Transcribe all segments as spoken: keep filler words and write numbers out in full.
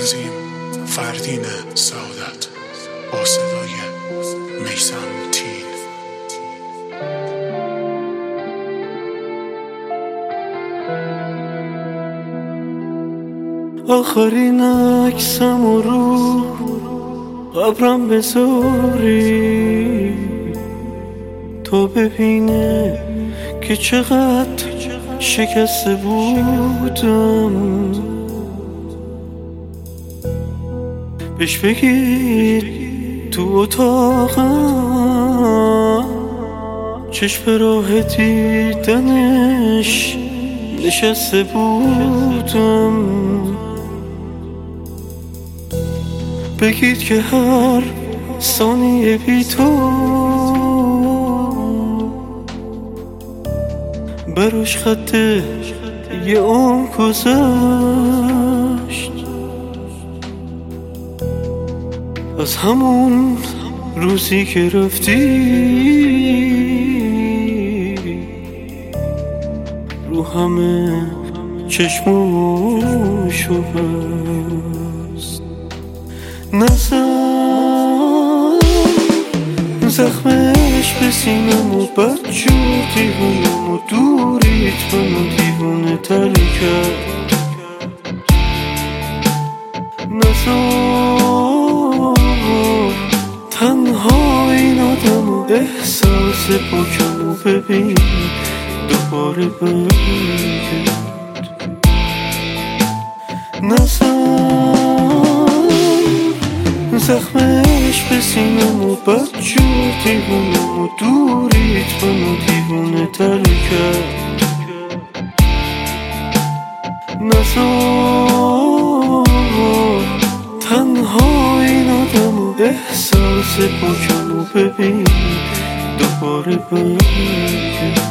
تنظیم فردین سعادت با صدای میثم تین. آخرین عکسم و رو قبرم بذاری تو ببینه که چقدر شکسته بودم. بهش بگید تو اتاقم چشم راه دیدنش نشسته بودم. بگید که هر ثانیه بی تو براش خط یه عمر گذشت. از همون روزی که رفتی رو همه چشموشو بست. نزن زخمش به سینم و بدجور دیوونم و دوریت منو دیوونه تر کرد. نزار تنها این آدم و احساس پاکم و ببین دوباره برگرد. نزار زخمش به سینم و بدجور دیوونم و دوریت منو دیوونه تر کرد. نزار تنها این آدم و احساس پاکم و ببین دوباره برگرد.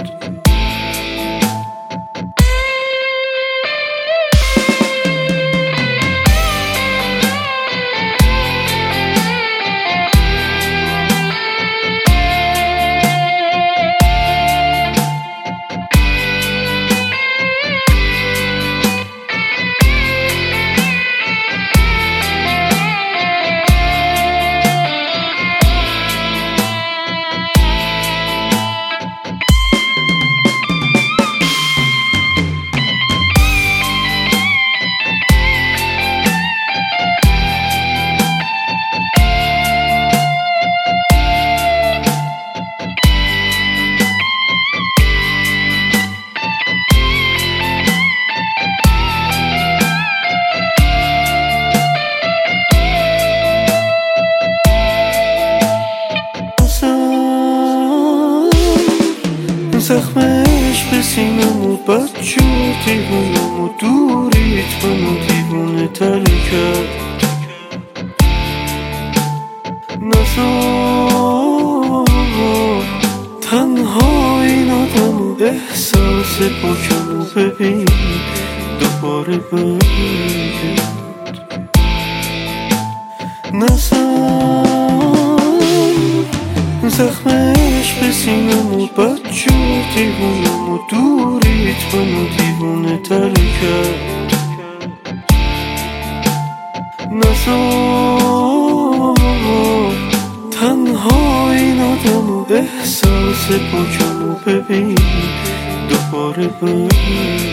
زخمش به سینم و بدجور دیوونم و دوریت منو دیوونه تر کرد. نزار تنها این آدم و احساس پاکم و ببین دوباره برگرد. نزار زخمش به سینم و بدجور دیوونم و دوریت منو دیوونه تر کرد. نزار تنها این آدم و احساس پاکم و ببین دوباره برگرد.